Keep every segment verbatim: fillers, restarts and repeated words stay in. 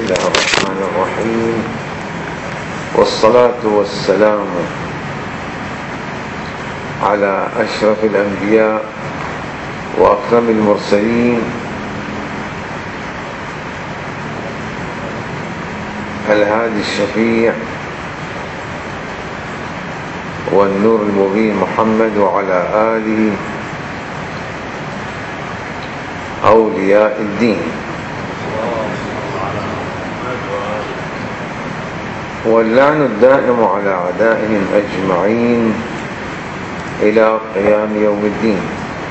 الله الرحمن الرحيم، والصلاة والسلام على أشرف الأنبياء وأكرم المرسلين الهادي الشفيع والنور المبين محمد وعلى آله أولياء الدين، واللعن الدائم على أعدائهم أجمعين إلى قيام يوم الدين.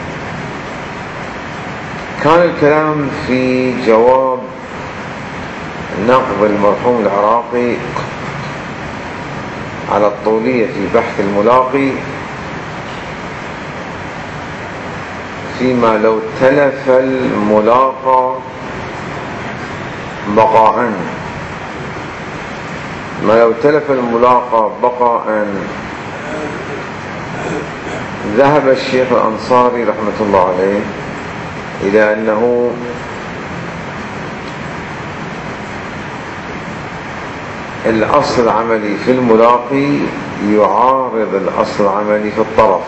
كان الكلام في جواب نقض المرحوم العراقي على الطولية في بحث الملاقي فيما لو تلف الملاقى بقاء ما لو تلف الملاقى بقاء ذهب الشيخ الأنصاري رحمة الله عليه إلى أنه الأصل العملي في الملاقي يعارض الأصل العملي في الطرف.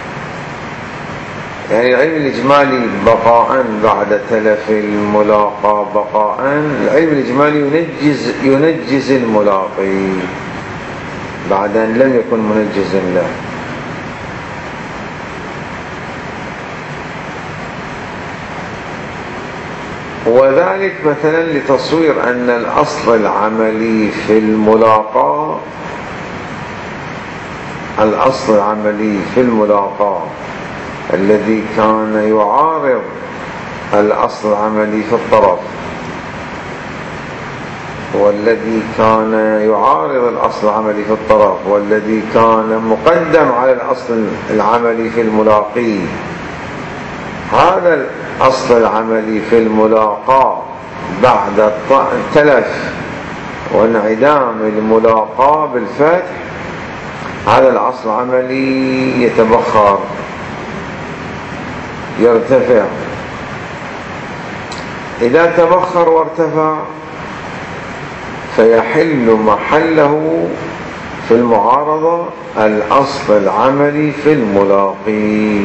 يعني العلم الإجمالي بقاء بعد تلف الملاقى بقاء، العلم الإجمالي ينجز ينجز الملاقي بعد أن لم يكن منجزا له. وذلك مثلا لتصوير أن الأصل العملي في الملاقى الأصل العملي في الملاقى الذي كان يعارض الأصل العملي في الطرف، والذي كان يعارض الأصل العملي في الطرف والذي كان مقدم على الأصل العملي في الملاقي، هذا الأصل العملي في الملاقاة بعد التلف وانعدام الملاقاة بالفتح، هذا الأصل العملي يتبخر يرتفع. إذا تبخر وارتفع فيحل محله في المعارضة الأصل العملي في الملاقي،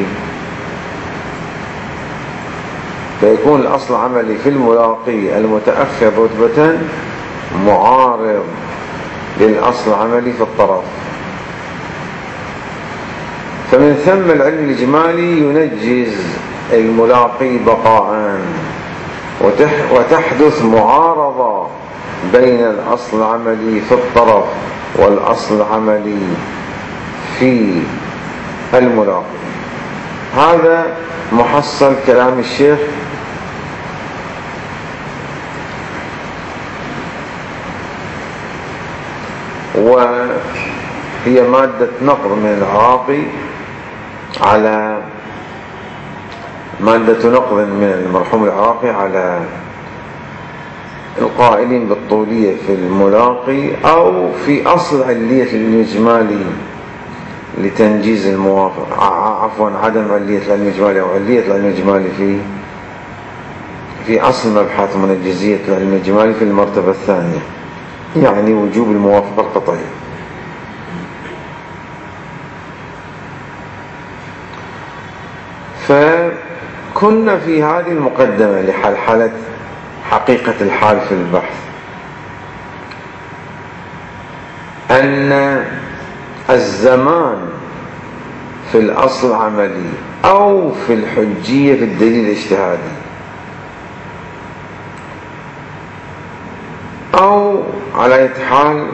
فيكون الأصل العملي في الملاقي المتأخر رتبة معارض للأصل العملي في الطرف. فمن ثم العلم الإجمالي ينجز الملاقي بقاء، وتحدث معارضة بين الأصل العملي في الطرف والأصل العملي في الملاقي. هذا محصل كلام الشيخ وهي مادة نقض من العراقي على مادة نقض من المرحوم العراقي على القائلين بالطولية في الملاقي أو في أصل علية الإجمالي لتنجيز الموافق، عفوا عدم علية العلم الإجمالي أو علية العلم الإجمالي في في أصل مبحث منجزية العلم الإجمالي في المرتبة الثانية، يعني وجوب الموافقة القطعية. فكنا في هذه المقدمة لحلحلة حقيقة الحال في البحث أن الزمان في الأصل العملي أو في الحجية في الدليل الاجتهادي أو على أي حال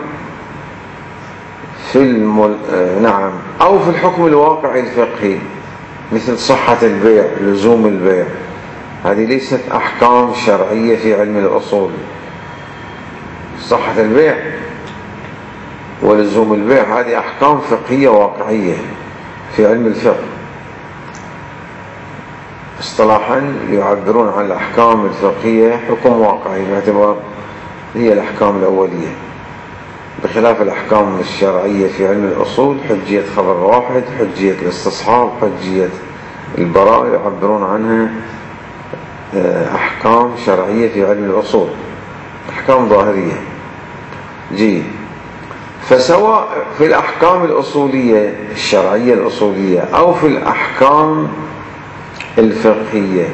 في المل... نعم أو في الحكم الواقعي الفقهي مثل صحة البيع لزوم البيع، هذه ليست أحكام شرعية في علم الأصول. صحة البيع ولزوم البيع هذه أحكام فقهية واقعية في علم الفقه. اصطلاحا يعبرون عن الأحكام الفقهية حكم واقعي باعتبار هي الأحكام الأولية، بخلاف الأحكام الشرعية في علم الأصول حجية خبر واحد، حجية الاستصحاب، حجية البراءة، يعبرون عنها أحكام شرعية في علم الأصول. أحكام ظاهرية. جيد. فسواء في الأحكام الأصولية الشرعية الأصولية أو في الأحكام الفقهية،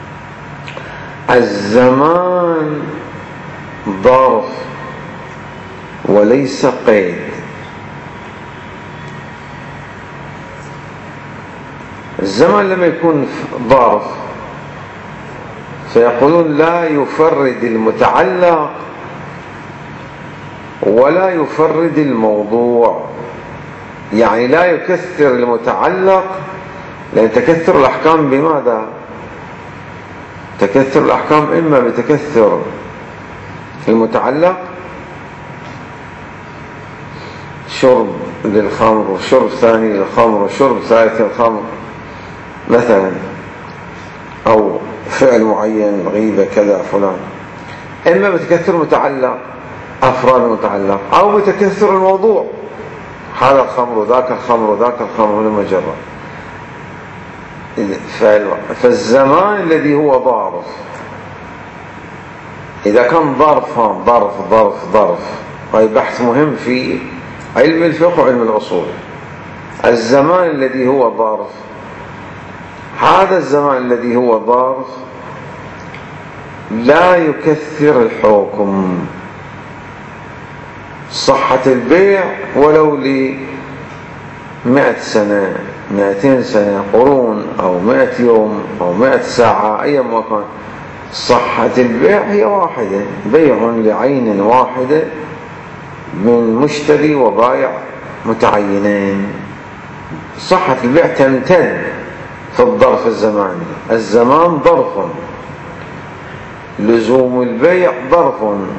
الزمان ظرف وليس قيد. الزمان لما يكون ظرف فيقولون لا يفرد المتعلق ولا يفرد الموضوع، يعني لا يكثر المتعلق، لأن تكثر الأحكام بماذا؟ تكثر الأحكام إما بتكثر المتعلق، شرب للخمر وشرب ثاني للخمر وشرب ثالث للخمر مثلا، أو فعل معين غيبة كذا فلان، إما بتكثر المتعلق أفراد المتعلق أو بتكثر الموضوع، هذا الخمر وذاك الخمر وذاك الخمر للمجرد. فالزمان الذي هو ظرف إذا كان ظرفا ظرف ظرف ظرف، وهي بحث مهم في علم الفقه وعلم الأصول. الزمان الذي هو ظرف، هذا الزمان الذي هو ظرف لا يكثر الحكم. صحة البيع ولو لمئة سنة مئتين سنة قرون أو مئة يوم أو مئة ساعة أي مكان، صحة البيع هي واحدة، بيع لعين واحدة من مشتري وبائع متعينين. صحة البيع تمتد في الظرف الزماني، الزمان ظرف، لزوم البيع ظرف،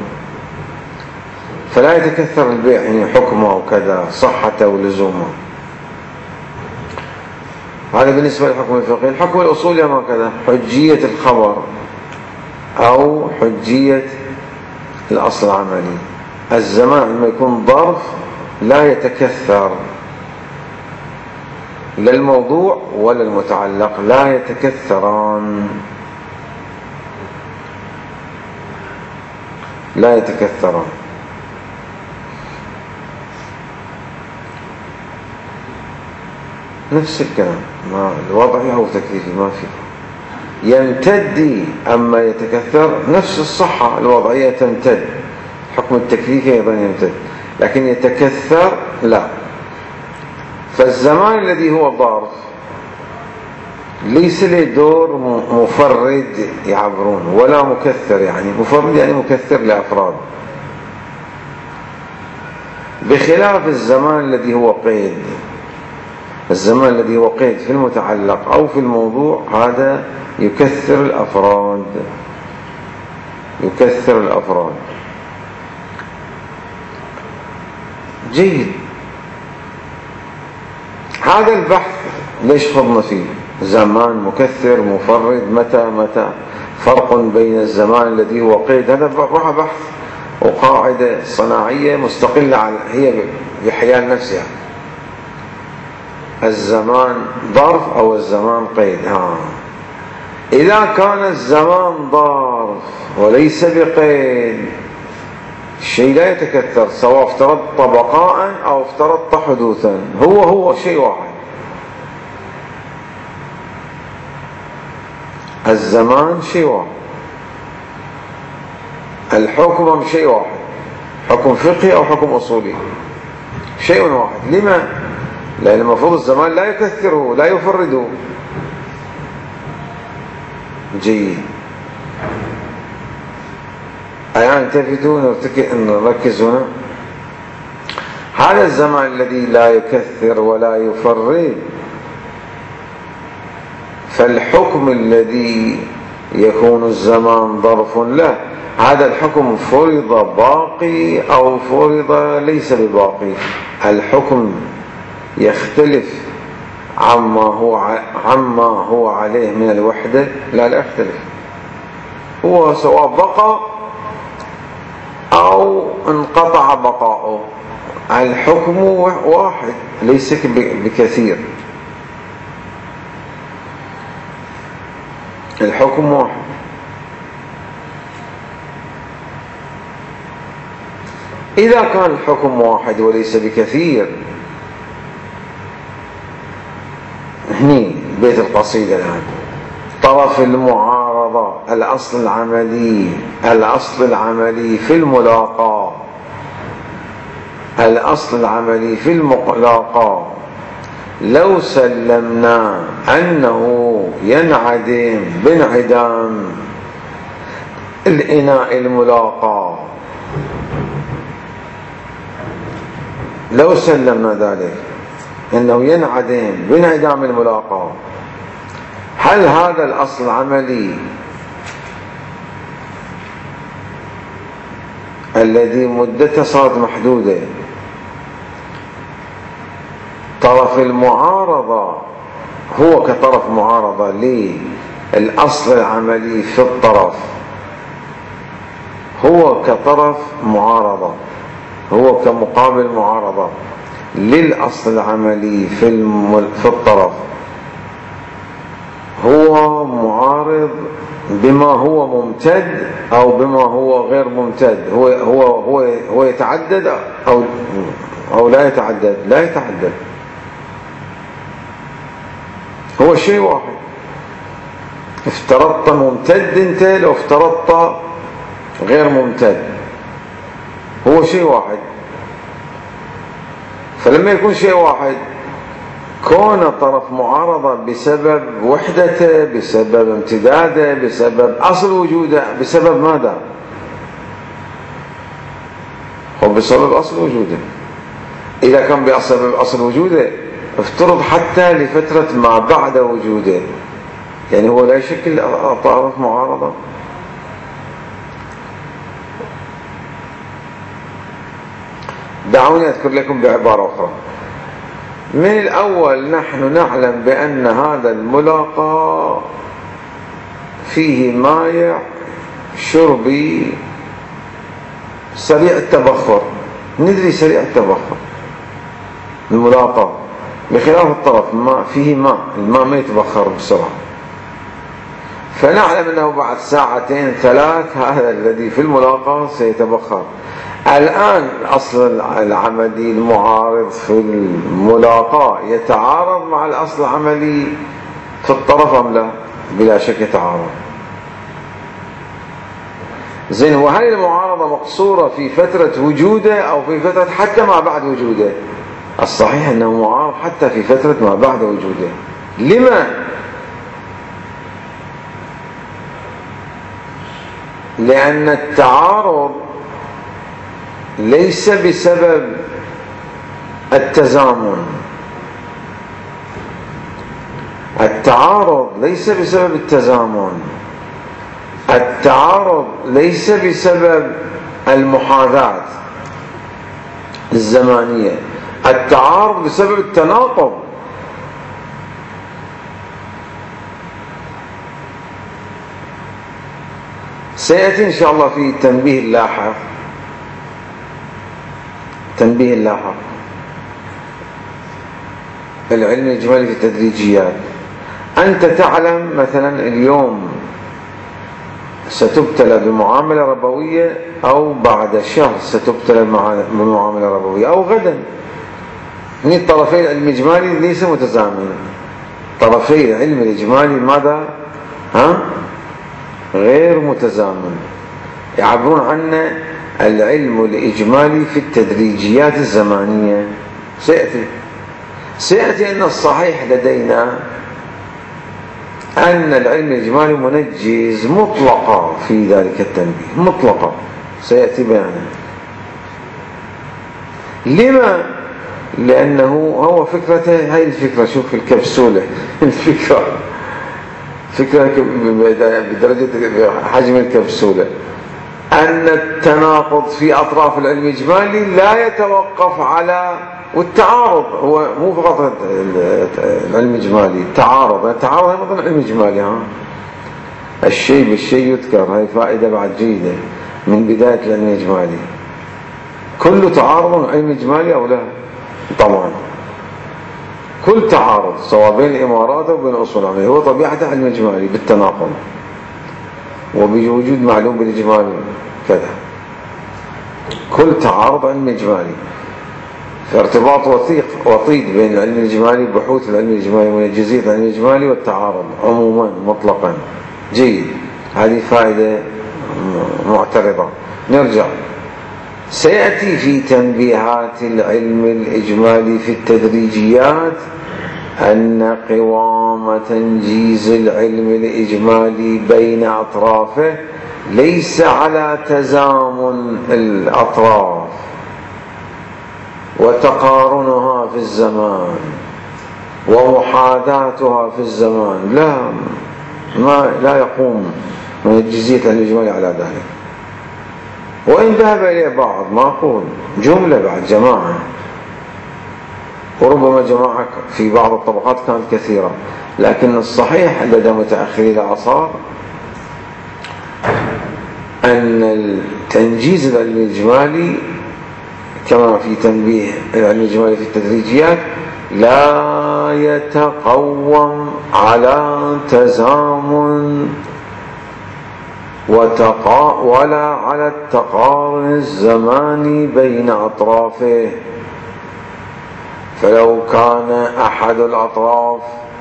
فلا يتكثر البيع يعني حكمه وكذا صحته ولزومه. هذا بالنسبة للحكم الفقهي. الحكم الأصولي هكذا، حجية الخبر أو حجية الأصل العملي. الزمان لما يكون ظرف لا يتكثر، لا الموضوع ولا المتعلق لا يتكثران، لا يتكثران. نفس الكلام، ما الوضعي أو تكليفي ما في يمتد، أما يتكثر نفس الصحة الوضعية تمتد، حكم التكليفي أيضا يمتد، لكن يتكثر لا. فالزمان الذي هو ظرف ليس له دور مفرد يعبرون ولا مكثر، يعني مفرد يعني مكثر لأفراد، بخلاف الزمان الذي هو قيد. الزمان الذي هو قيد في المتعلق أو في الموضوع هذا يكثر الأفراد، يكثر الأفراد. جيد. هذا البحث ليش خضنا فيه؟ زمان مكثر مفرد متى متى، فرق بين الزمان الذي هو قيد، هذا بحث وقاعدة صناعية مستقلة هي بحيال نفسها. الزمان ظرف أو الزمان قيد. ها. إذا كان الزمان ظرف وليس بقيد، الشيء لا يتكثر، سواء افترضت بقاء أو افترضت حدوثا، هو هو شيء واحد. الزمان شيء واحد، الحكم شيء واحد، حكم فقهي أو حكم أصولي، شيء واحد. لما؟ لأن المفروض الزمان لا يكثره لا يفرده. جيد. الآن التفتوا نركز هنا. هذا الزمان الذي لا يكثر ولا يفرد، فالحكم الذي يكون الزمان ظرف له، هذا الحكم فرض باقي أو فرض ليس بباقي. الحكم يختلف عما هو عما هو عليه من الوحدة، لا لا يختلف، هو سواء بقى أو انقطع بقاؤه، الحكم واحد ليس بكثير، الحكم واحد. إذا كان الحكم واحد وليس بكثير، هني بيت القصيدة الآن: طرف المعارضة الأصل العملي، الأصل العملي في الملاقاة، الأصل العملي في الملاقاة لو سلمنا أنه ينعدم بانعدام الإناء الملاقى، لو سلمنا ذلك أنه ينعدم بانعدام الملاقى، هل هذا الأصل العملي الذي مدته صارت محدودة، طرف المعارضة هو كطرف معارضة للأصل العملي في الطرف، هو كطرف معارضة، هو كمقابل معارضة للأصل العملي في في الطرف، هو معارض بما هو ممتد أو بما هو غير ممتد، هو هو هو هو يتعدد أو أو لا يتعدد، لا يتعدد، هو شيء واحد. افترضت ممتد انت لو افترضت غير ممتد، هو شيء واحد. فلما يكون شيء واحد، كون طرف معارضة بسبب وحدته، بسبب امتداده، بسبب أصل وجوده، بسبب ماذا؟ هو بسبب أصل وجوده. إذا كان بسبب أصل وجوده افترض حتى لفترة ما بعد وجوده، يعني هو لا يشكل طرف معارضة. دعوني أذكر لكم بعبارة أخرى. من الأول نحن نعلم بأن هذا الملاقى فيه مائع شربي سريع التبخر، ندري سريع التبخر الملاقى، بخلاف الطرف ما فيه ماء، الماء ما يتبخر بسرعة، فنعلم أنه بعد ساعتين ثلاث هذا الذي في الملاقى سيتبخر. الآن الأصل العملي المعارض في الملاقاة يتعارض مع الأصل العملي في الطرف أم لا؟ بلا شك يتعارض. زين، وهل المعارضة مقصورة في فترة وجوده أو في فترة حتى ما بعد وجوده؟ الصحيح أنه معارض حتى في فترة ما بعد وجوده. لما؟ لأن التعارض ليس بسبب التزامن، التعارض ليس بسبب التزامن، التعارض ليس بسبب المحاذاة الزمانية، التعارض بسبب التناقض. سيأتي إن شاء الله في تنبيه لاحق، تنبيه لاحق العلم الإجمالي في التدريجيات. أنت تعلم مثلا اليوم ستبتلى بمعاملة ربوية، أو بعد شهر ستبتلى بمعاملة ربوية، أو غدا. هني الطرفين العلم الإجمالي ليس متزامنين، طرفي العلم الإجمالي ماذا؟ ها؟ غير متزامن، يعبرون عنه العلم الإجمالي في التدريجيات الزمانية. سيأتي سيأتي أن الصحيح لدينا أن العلم الإجمالي منجز مطلقا في ذلك التنبيه، مطلقا سيأتي بيانه. لما؟ لأنه هو فكرته، هاي الفكرة، شوف الكبسولة الفكرة فكرة بدرجة حجم الكبسولة، أن التناقض في أطراف العلم الإجمالي لا يتوقف على، والتعارض هو مو فقط العلم الإجمالي، التعارض التعارض هي مثلا العلم الإجمالي، ها الشيء بالشيء يذكر، هاي فائدة بعد جيدة من بداية العلم الإجمالي. كل تعارض علم إجمالي أو لا؟ طبعا كل تعارض سواء بين الإمارات أو بين أصول العملية هو طبيعته علم إجمالي بالتناقض، وبوجود معلوم بالإجمالي كذا. كل تعارض علمي إجمالي، فارتباط وثيق وطيد بين العلم الإجمالي، بحوث العلم الإجمالي ومنجزية العلم الإجمالي والتعارض عموما مطلقا. جيد، هذه فائدة معترضة. نرجع. سيأتي في تنبيهات العلم الإجمالي في التدريجيات أن قوام تنجيز العلم الإجمالي بين أطرافه ليس على تزامن الأطراف وتقارنها في الزمان ومحاذاتها في الزمان، لا ما لا يقوم منجزية العلم الإجمالي على ذلك، وإن ذهب إليه بعض، ما أقول جملة بعد جماعة، وربما جماعة في بعض الطبقات كانت كثيرة، لكن الصحيح لدى متأخري الأعصار أن التنجيز العلم الإجمالي كما في تنبيه العلم الإجمالي في التدريجيات لا يتقوم على تزامن وتقا ولا على التقارن الزماني بين أطرافه. فلو كان أحد الأطراف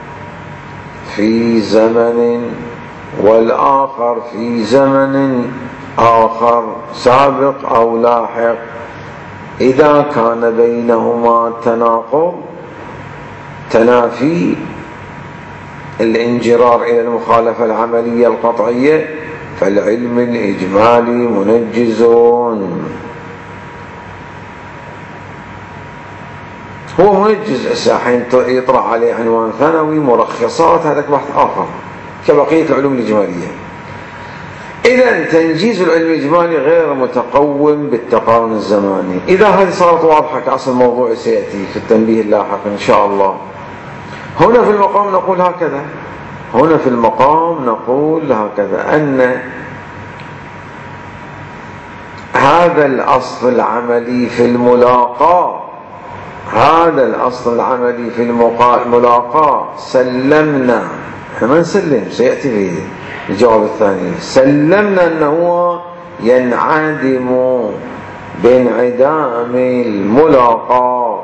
في زمن والآخر في زمن آخر سابق أو لاحق، إذا كان بينهما تناقض تنافي الانجرار إلى المخالفة العملية القطعية، فالعلم الإجمالي منجزون. هو منجز، حين يطرح عليه عنوان ثانوي مرخصات، هذا بحث آخر كبقية العلوم الإجمالية. إذا تنجيز العلم الإجمالي غير متقوم بالتقارن الزماني. إذا هذه صارت واضحة كأصل موضوع سيأتي في التنبيه اللاحق إن شاء الله. هنا في المقام نقول هكذا هنا في المقام نقول هكذا أن هذا الأصل العملي في الملاقاة هذا الأصل العملي في الملاقاة سلمنا، ما نسلم، سيأتي في الجواب الثاني، سلمنا أنه ينعدم بانعدام الملاقاة،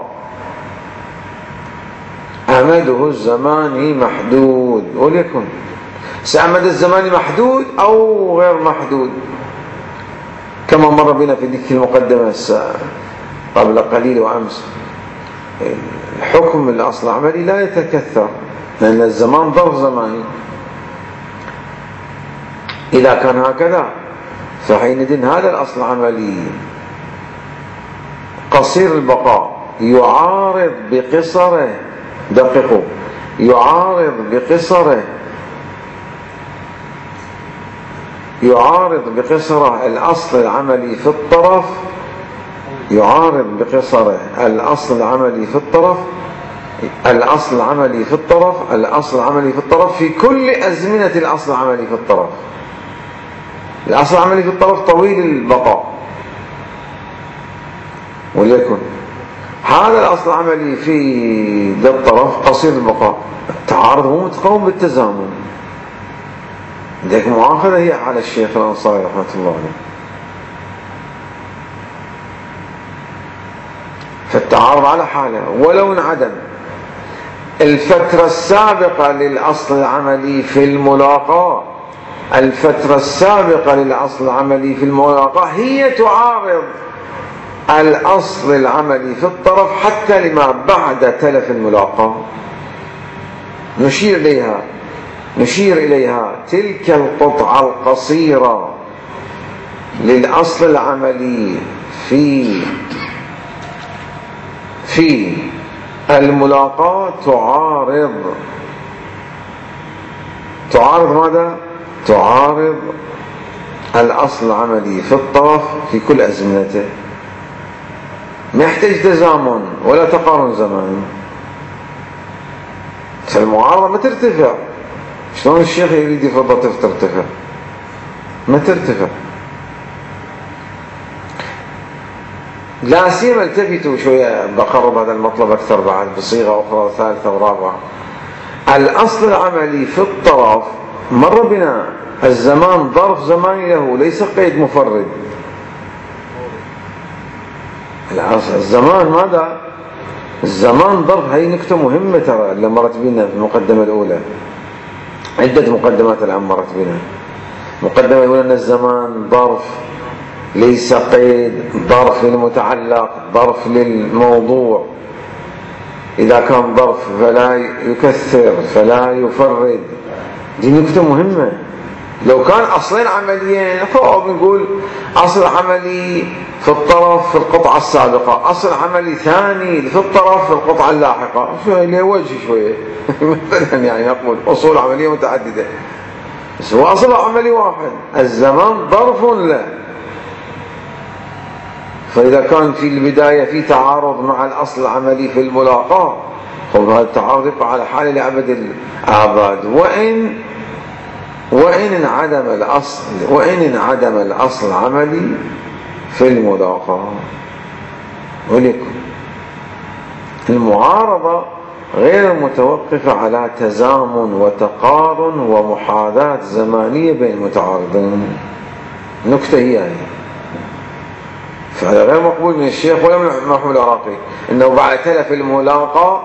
أمده الزماني محدود، وليكن سأمد الزماني محدود أو غير محدود، كما مر بنا في ذيك المقدمة قبل قليل وأمس. الحكم الأصل العملي لا يتكثر، لأن الزمان ظرف زماني. إذا كان هكذا فحينئذ هذا الأصل العملي قصير البقاء يعارض بقصره، دققوا، يعارض بقصره يعارض بقصره الأصل العملي في الطرف يعارض بقصره الأصل العملي في الطرف الأصل العملي في الطرف الأصل العملي في الطرف في كل أزمنة الأصل العملي في الطرف. الأصل العملي في الطرف طويل البقاء، وليكن هذا الأصل العملي في ذا الطرف قصير البقاء. التعارض هو متقوم بالتزامن، لذلك مؤاخذة هي على الشيخ الأنصاري رحمة الله عليه. فالتعارض على حاله ولو انعدم. الفترة السابقة للأصل العملي في الملاقاة الفترة السابقة للأصل العملي في الملاقاة هي تعارض الأصل العملي في الطرف حتى لما بعد تلف الملاقاة. نشير إليها نشير إليها تلك القطعة القصيرة للأصل العملي في في الملاقاة تعارض تعارض ماذا؟ تعارض الأصل العملي في الطرف في كل أزمنته، ما يحتاج تزامن ولا تقارن زماني. فالمعارضة ما ترتفع. شلون الشيخ يريد يفضل ترتفع؟ ما ترتفع. لا سيما التفتوا شوية، بقرب هذا المطلب أكثر بعد بصيغة أخرى ثالثة ورابعة. الأصل العملي في الطرف مر بنا الزمان ظرف زماني له، ليس قيد مفرد. الزمان ماذا؟ الزمان ظرف. هي نكتة مهمة ترى اللي مرت بنا في المقدمة الأولى. عدة مقدمات الآن مرت بنا. مقدمة الأولى أن الزمان ظرف ليس قيد، ظرف للمتعلق، ظرف للموضوع. إذا كان ظرف فلا يكثر فلا يفرد. دي نكتة مهمة. لو كان أصلين عمليين فهو بنقول أصل عملي في الطرف في القطعة السابقة، أصل عملي ثاني في الطرف في القطعة اللاحقة، شوية له وجه شوية مثلا يعني نقول أصول عملية متعددة، بس هو أصل عملي واحد. الزمان ظرف لا. فإذا كان في البداية في تعارض مع الأصل العملي في الملاقاة، هذا التعارض يبقى على حاله لأبد الآباد. وإن وإن انعدم الأصل وإن انعدم الأصل العملي في الملاقاة. ولكن المعارضة غير متوقفة على تزامن وتقارن ومحاذاة زمانية بين المتعارضين. نكتة هي يعني. فهذا غير مقبول من الشيخ ولا من محمود العراقي، انه بعد تلف الملاقاة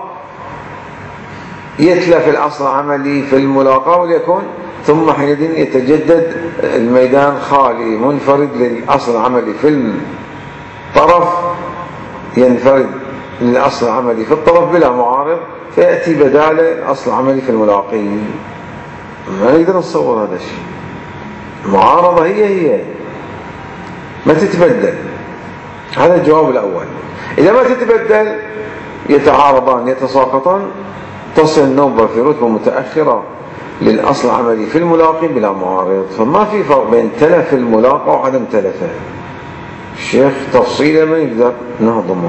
يتلف الاصل العملي في الملاقاة وليكن ثم حينئذ يتجدد الميدان خالي منفرد للاصل العملي في الطرف، ينفرد للاصل العملي في الطرف بلا معارض، فياتي بداله الاصل العملي في الملاقي. ما نقدر نتصور هذا الشيء. المعارضة هي هي ما تتبدل. هذا الجواب الأول. إذا ما تتبدل يتعارضان يتساقطان، تصل النوبة في رتبة متأخرة للأصل العملي في الملاقي بلا معارض. فما في فرق بين تلف الملاقى وعدم تلفه. الشيخ تفصيله ما يقدر نهضمه.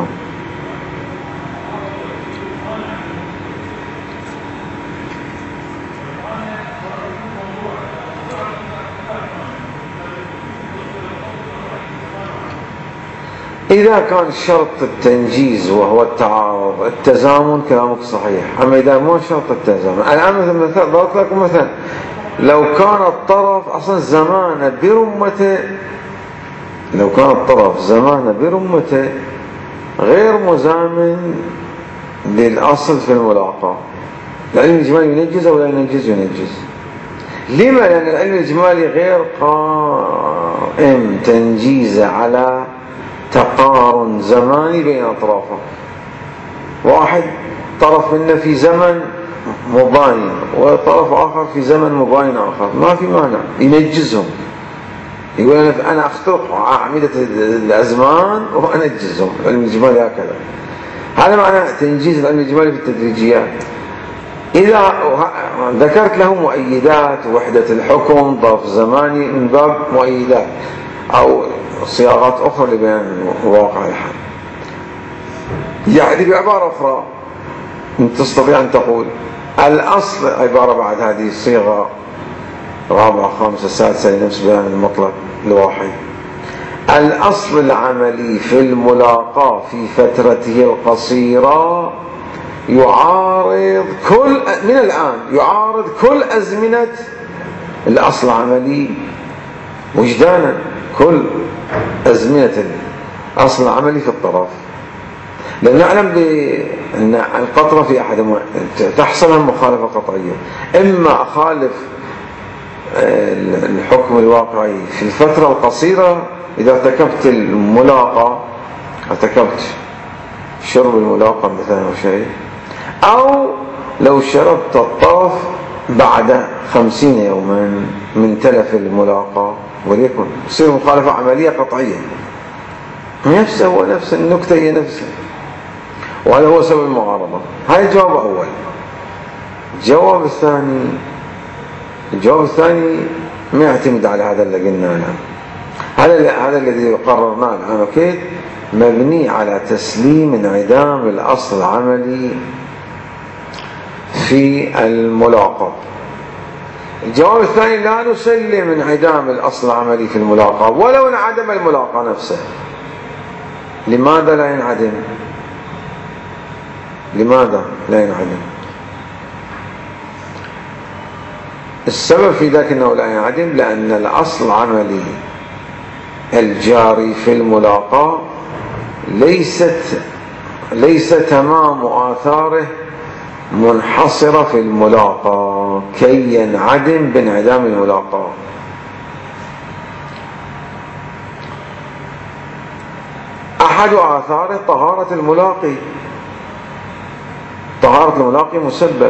إذا كان شرط التنجيز وهو التعارض التزامن كلامك صحيح، أما إذا مو شرط التزامن. الآن مثلا ضربت لكم مثلا لو كان الطرف أصلا زمان برمته، لو كان الطرف زمان برمته غير مزامن للأصل في الملاقاة، العلم الإجمالي ينجز أو لا ينجز؟ ينجز. لما؟ لأن العلم الإجمالي غير قائم تنجيز على تقارن زماني بين أطرافه. واحد طرف منه في زمن مباين وطرف آخر في زمن مباين آخر، ما في مانع ينجزهم. يقول أنا أخترق أعمدة الأزمان وأنجزهم. العلم الإجمالي هكذا. هذا معنى تنجيز العلم الإجمالي في التدريجيات. إذا ذكرت له مؤيدات وحدة الحكم ظرف زماني من باب مؤيدات أو صياغات أخرى لبيان واقع الحال، يعني بعبارة أخرى تستطيع أن تقول الأصل، عبارة بعد هذه الصيغة رابعة خامسة سادسة لنفس بيان المطلق الواحد، الأصل العملي في الملاقاة في فترته القصيرة يعارض كل من الآن يعارض كل أزمنة الأصل العملي وجدانا، كل أزمنة الأصل العملي في الطرف. لأن نعلم بأن القطرة في أحد تحصل المخالفة قطعية، إما أخالف الحكم الواقعي في الفترة القصيرة إذا ارتكبت الملاقة، ارتكبت شرب الملاقة مثلا أو شيء، أو لو شربت الطرف بعد خمسين يوما من تلف الملاقة وليكن تصير مخالفة عملية قطعية. نفسه هو نفس النكتة هي نفسها، وهذا هو سبب المعارضة. هذا الجواب الأول. الجواب الثاني الجواب الثاني ما يعتمد على هذا اللي قلنا الآن. هذا هذا الذي قررناه الآن أكيد مبني على تسليم انعدام الأصل العملي في الملاقاة. الجواب الثاني لا نسلم انعدام الأصل العملي في الملاقاة ولو انعدم الملاقاة نفسه. لماذا لا ينعدم؟ لماذا لا ينعدم؟ السبب في ذلك أنه لا ينعدم لأن الأصل العملي الجاري في الملاقاة ليست ليس تمام آثاره منحصرة في الملاقاة كي ينعدم بانعدام الملاقاة. أحد آثاره طهارة الملاقي، طهارة الملاقي مسبب،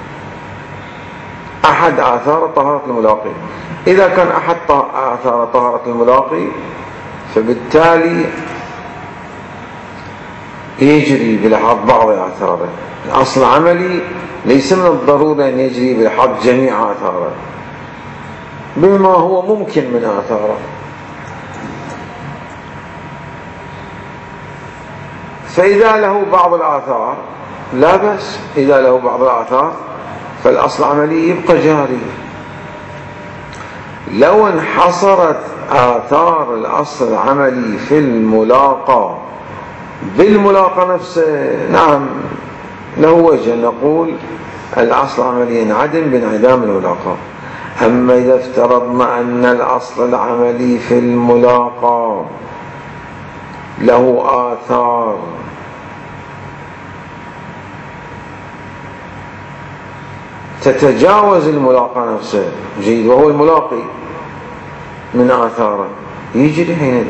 أحد آثار طهارة الملاقي. إذا كان أحد آثار طهارة الملاقي فبالتالي يجري بلحاظ بعض آثاره. الأصل العملي ليس من الضرورة أن يجري بلحاظ جميع آثاره بما هو ممكن من آثاره. فإذا له بعض الآثار لا بأس، إذا له بعض الآثار فالأصل العملي يبقى جاري. لو انحصرت آثار الأصل العملي في الملاقاة بالملاقاة نفسه، نعم له وجه نقول الأصل العملي ينعدم بانعدام الملاقاة. أما إذا افترضنا أن الأصل العملي في الملاقاة له آثار تتجاوز الملاقاة نفسه، جيد، وهو الملاقي من آثاره يجري حينئذ،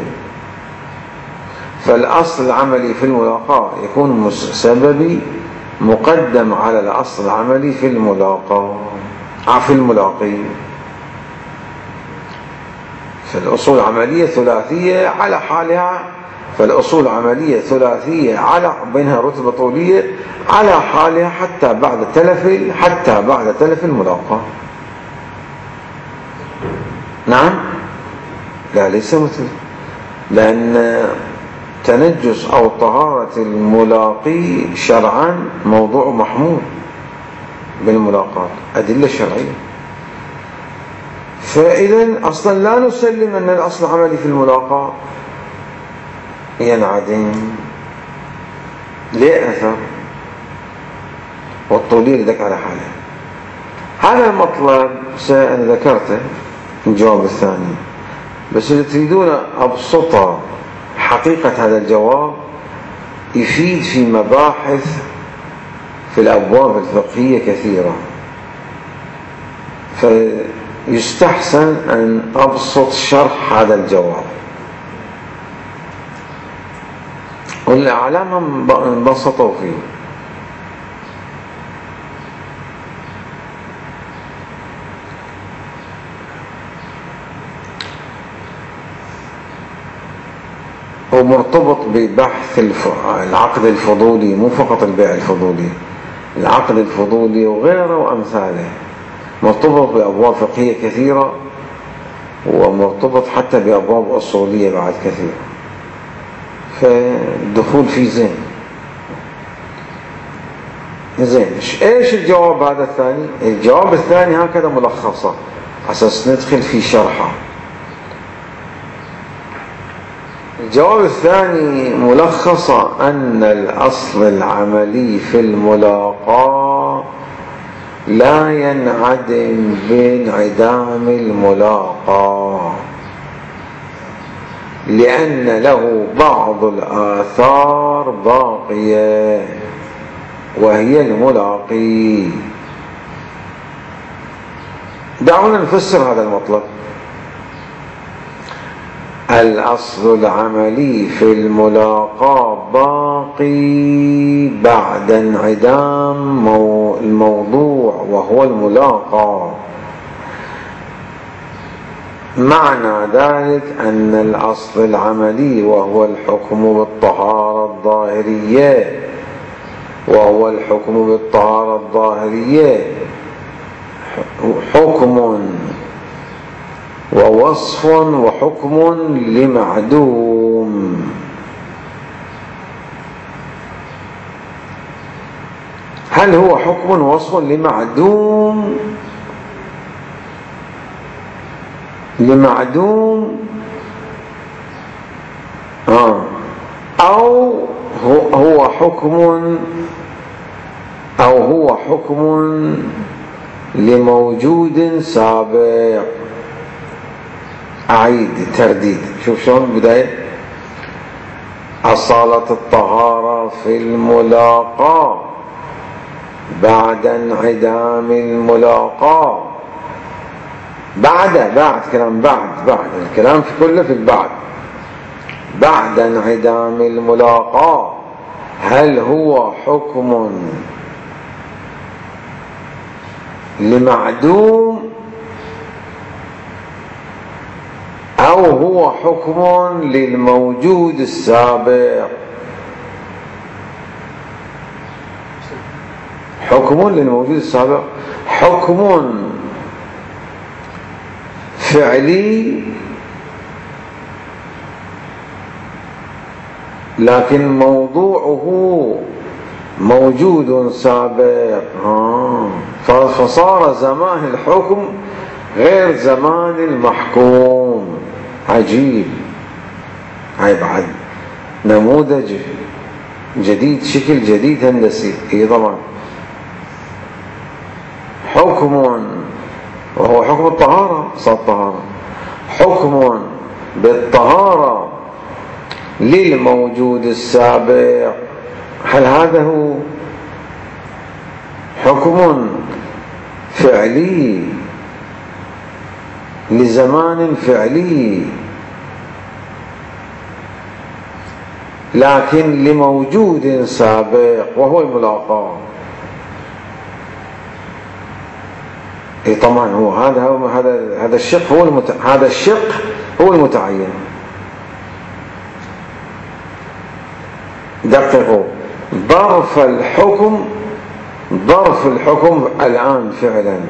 فالأصل العملي في الملاقاة يكون سببي مقدم على الأصل العملي في الملاقاة في الملاقي. فالأصول العملية ثلاثية على حالها، فالأصول العملية ثلاثية على بينها رتبة طولية على حالها حتى بعد تلف حتى بعد تلف الملاقاة. نعم، لا ليس مثل، لأن تنجس أو طهارة الملاقي شرعا موضوع محمول بالملاقاة، أدلة شرعية. فإذا أصلا لا نسلم أن الأصل العملي في الملاقاة ينعدم، ليه أثر والطولية لذلك على حاله. هذا المطلب سأنا ذكرته الجواب الثاني، بس إذا تريدون أبسط حقيقة هذا الجواب يفيد في مباحث في الأبواب الفقهية كثيرة، فيستحسن أن أبسط شرح هذا الجواب. والأعلام انبسطوا فيه. هو مرتبط ببحث العقد الفضولي، مو فقط البيع الفضولي، العقد الفضولي وغيره وأمثاله، مرتبط بأبواب فقهية كثيرة ومرتبط حتى بأبواب أصولية بعد كثير، فالدخول فيه زين زين. ايش الجواب هذا الثاني؟ الجواب الثاني هكذا ملخصة أساس ندخل في شرحه. الجواب الثاني ملخصة أن الأصل العملي في الملاقاة لا ينعدم بانعدام الملاقاة، لأن له بعض الآثار باقية وهي الملاقي. دعونا نفسر هذا المطلب. الأصل العملي في الملاقاة باقي بعد انعدام الموضوع وهو الملاقاة. معنى ذلك أن الأصل العملي وهو الحكم بالطهارة الظاهرية وهو الحكم بالطهارة الظاهرية حكم ووصف وحكم لمعدوم. هل هو حكم ووصف لمعدوم لمعدوم آه. أو هو حكم أو هو حكم لموجود سابق؟ أعيد الترديد، شوف شلون البداية. أصالة الطهارة في الملاقاة بعد انعدام الملاقاة. بعد بعد كلام بعد بعد الكلام في كله في البعد. بعد انعدام الملاقاة هل هو حكم لمعدوم أو هو حكم للموجود السابق؟ حكم للموجود السابق حكم فعلي لكن موضوعه موجود سابق. فصار زمان الحكم غير زمان المحكوم. عجيب. هاي بعد نموذج جديد، شكل جديد هندسي. اي طبعا حكم وهو حكم الطهارة، صار الطهارة حكم بالطهارة للموجود السابق. هل هذا هو حكم فعلي لزمان فعلي لكن لموجود سابق وهو الملاقاة؟ اي طبعا هو هذا هو هذا هذا الشق هو المت... هذا الشق هو المتعين. دققوا، ظرف الحكم ظرف الحكم الآن فعلا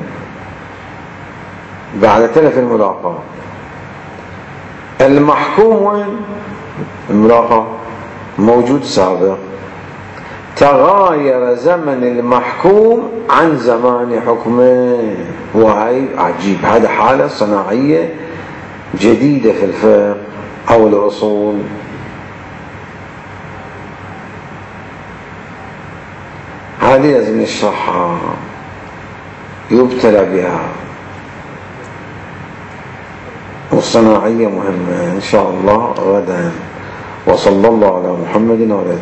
بعد تلف الملاقاة. المحكوم وين؟ الملاقاة موجود سابق. تغاير زمن المحكوم عن زمان حكمه. وهي عجيب، هذا حالة صناعية جديدة في الفقه أو الأصول. هذه لازم نشرحها، يبتلى بها، والصناعية مهمة إن شاء الله غدا. وصلى الله على محمد وعلى